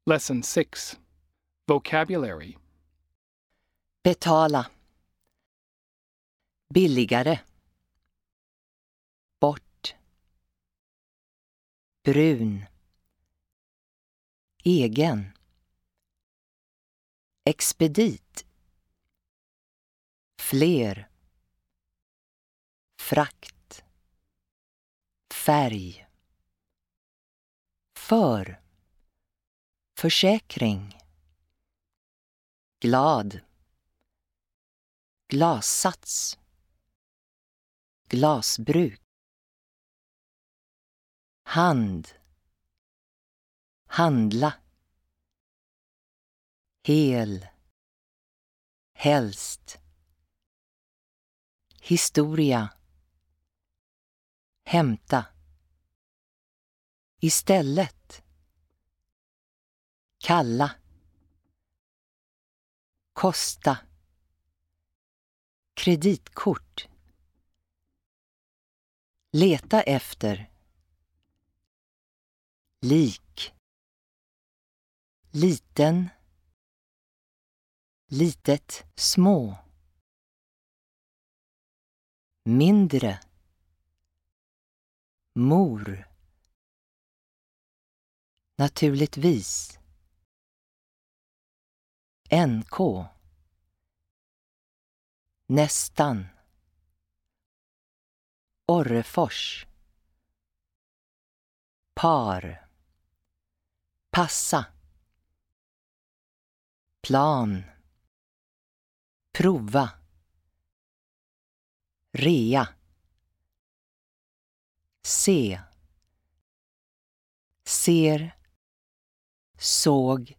Lesson 6. Vocabulary. Betala. Billigare. Bort. Brun. Egen. Expedit. Fler. Frakt. Färg. För. Försäkring. Glad. Glassats. Glasbruk. Hand. Handla. Hel. Helst. Historia. Hämta. Istället. Kalla. Kosta. Kreditkort. Leta efter. Lik. Liten. Litet. Små. Mindre. Mor. Naturligtvis. NK. Nästan. Orrefors. Par. Passa. Plan. Prova. Rea. Se. Ser. Såg.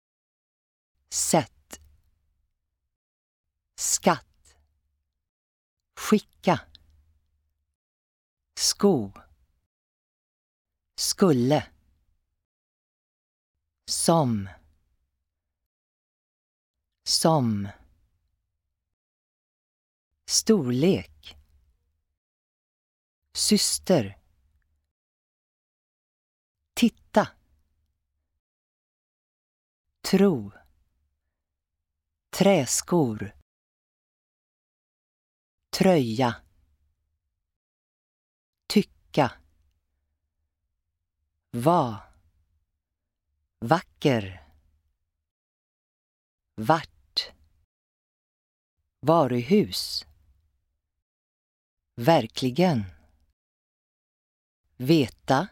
Sett. Skatt. Skicka. Sko. Skulle. Som. Som. Storlek. Syster. Titta. Tro. Träskor. Tröja. Tycka. Var. Vacker. Vart. Varuhus. Verkligen. Veta.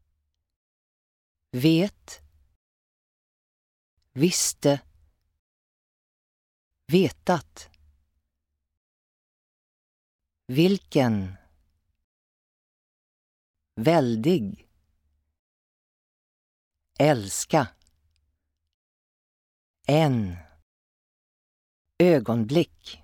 Vet. Visste. Vetat. Vilken. Väldig. Älska. En. Ögonblick.